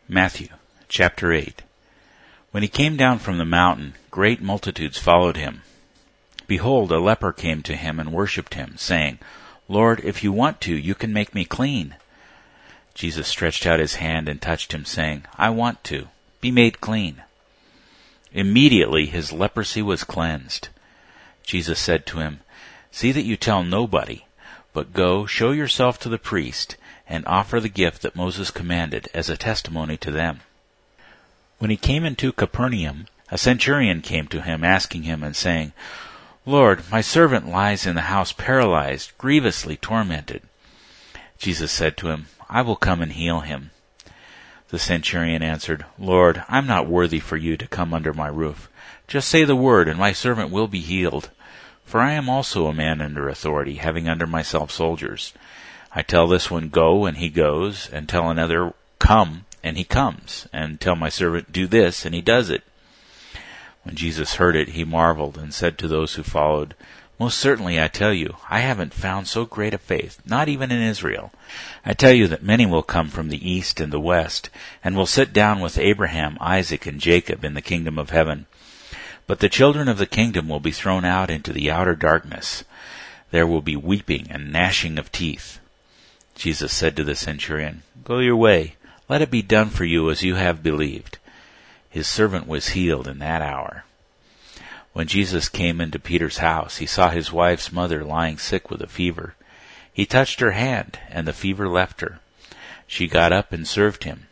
Matthew chapter 8. When he came down from the mountain, great multitudes followed him. Behold, a leper came to him and worshipped him, saying, Lord, if you want to, you can make me clean. Jesus stretched out his hand and touched him, saying, I want to. Be made clean. Immediately his leprosy was cleansed. Jesus said to him, See that you tell nobody, but go, show yourself to the priest, and offer the gift that Moses commanded as a testimony to them. When he came into Capernaum, a centurion came to him, asking him and saying, Lord, my servant lies in the house paralyzed, grievously tormented. Jesus said to him, I will come and heal him. The centurion answered, Lord, I'm not worthy for you to come under my roof. Just say the word, and my servant will be healed. For I am also a man under authority, having under myself soldiers. I tell this one, Go, and he goes, and tell another, Come, and he comes, and tell my servant, Do this, and he does it. When Jesus heard it, he marveled, and said to those who followed, Most certainly I tell you, I haven't found so great a faith, not even in Israel. I tell you that many will come from the east and the west, and will sit down with Abraham, Isaac, and Jacob in the kingdom of heaven. But the children of the kingdom will be thrown out into the outer darkness. There will be weeping and gnashing of teeth. Jesus said to the centurion, Go your way, let it be done for you as you have believed. His servant was healed in that hour. When Jesus came into Peter's house, he saw his wife's mother lying sick with a fever. He touched her hand, and the fever left her. She got up and served him.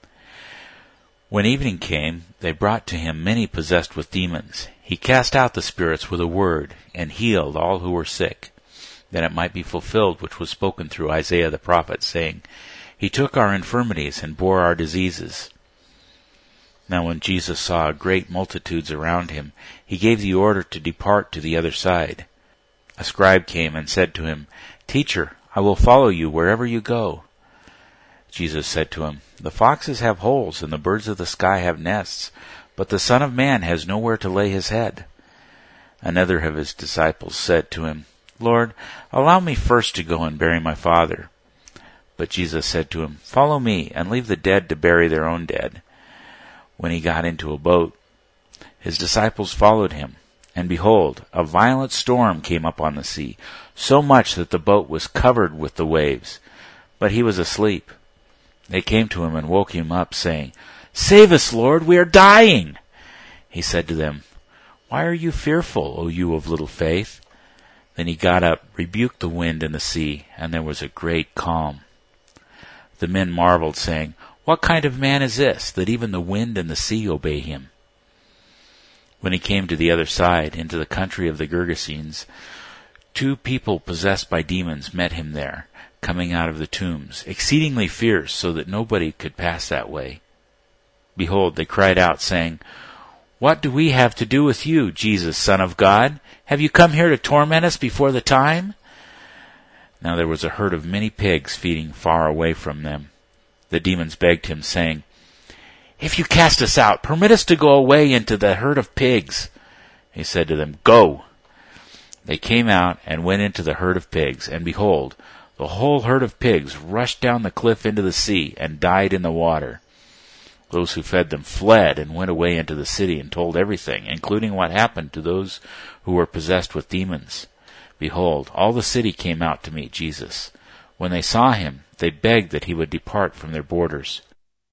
When evening came, they brought to him many possessed with demons. He cast out the spirits with a word, and healed all who were sick, that it might be fulfilled which was spoken through Isaiah the prophet, saying, He took our infirmities and bore our diseases. Now when Jesus saw great multitudes around him, he gave the order to depart to the other side. A scribe came and said to him, Teacher, I will follow you wherever you go. Jesus said to him, The foxes have holes, and the birds of the sky have nests, but the Son of Man has nowhere to lay his head. Another of his disciples said to him, Lord, allow me first to go and bury my father. But Jesus said to him, Follow me, and leave the dead to bury their own dead. When he got into a boat, his disciples followed him. And behold, a violent storm came up on the sea, so much that the boat was covered with the waves. But he was asleep. They came to him and woke him up, saying, Save us, Lord, we are dying. He said to them, Why are you fearful, O you of little faith? Then he got up, rebuked the wind and the sea, and there was a great calm. The men marveled, saying, What kind of man is this, that even the wind and the sea obey him? When he came to the other side, into the country of the Gergesenes, 2 people possessed by demons met him there, coming out of the tombs, exceedingly fierce, so that nobody could pass that way. Behold, they cried out, saying, What do we have to do with you, Jesus, Son of God? Have you come here to torment us before the time? Now there was a herd of many pigs feeding far away from them. The demons begged him, saying, If you cast us out, permit us to go away into the herd of pigs. He said to them, Go. They came out and went into the herd of pigs, and behold, the whole herd of pigs rushed down the cliff into the sea and died in the water. Those who fed them fled and went away into the city and told everything, including what happened to those who were possessed with demons. Behold, all the city came out to meet Jesus. When they saw him, they begged that he would depart from their borders.